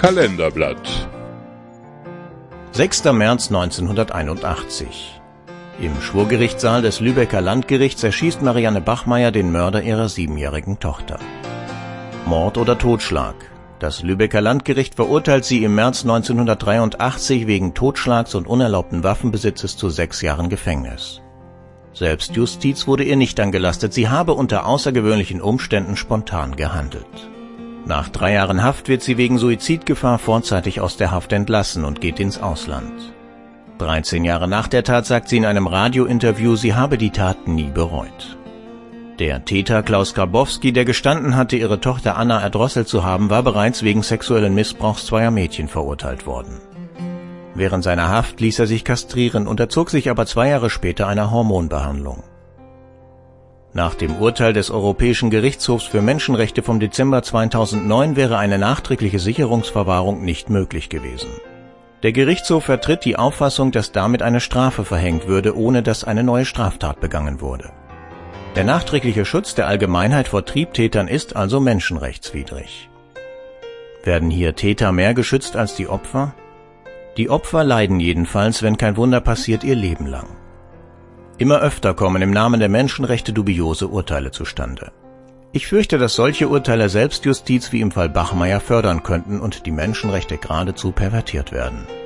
Kalenderblatt. 6. März 1981. Im Schwurgerichtssaal des Lübecker Landgerichts erschießt Marianne Bachmeier den Mörder ihrer 7-jährigen Tochter. Mord oder Totschlag? Das Lübecker Landgericht verurteilt sie im März 1983 wegen Totschlags und unerlaubten Waffenbesitzes zu 6 Jahren Gefängnis. Selbstjustiz wurde ihr nicht angelastet, sie habe unter außergewöhnlichen Umständen spontan gehandelt. Nach 3 Jahren Haft wird sie wegen Suizidgefahr vorzeitig aus der Haft entlassen und geht ins Ausland. 13 Jahre nach der Tat sagt sie in einem Radiointerview, sie habe die Tat nie bereut. Der Täter Klaus Grabowski, der gestanden hatte, ihre Tochter Anna erdrosselt zu haben, war bereits wegen sexuellen Missbrauchs 2 Mädchen verurteilt worden. Während seiner Haft ließ er sich kastrieren, unterzog sich aber 2 Jahre später einer Hormonbehandlung. Nach dem Urteil des Europäischen Gerichtshofs für Menschenrechte vom Dezember 2009 wäre eine nachträgliche Sicherungsverwahrung nicht möglich gewesen. Der Gerichtshof vertritt die Auffassung, dass damit eine Strafe verhängt würde, ohne dass eine neue Straftat begangen wurde. Der nachträgliche Schutz der Allgemeinheit vor Triebtätern ist also menschenrechtswidrig. Werden hier Täter mehr geschützt als die Opfer? Die Opfer leiden jedenfalls, wenn kein Wunder passiert, ihr Leben lang. Immer öfter kommen im Namen der Menschenrechte dubiose Urteile zustande. Ich fürchte, dass solche Urteile Selbstjustiz wie im Fall Bachmeier fördern könnten und die Menschenrechte geradezu pervertiert werden.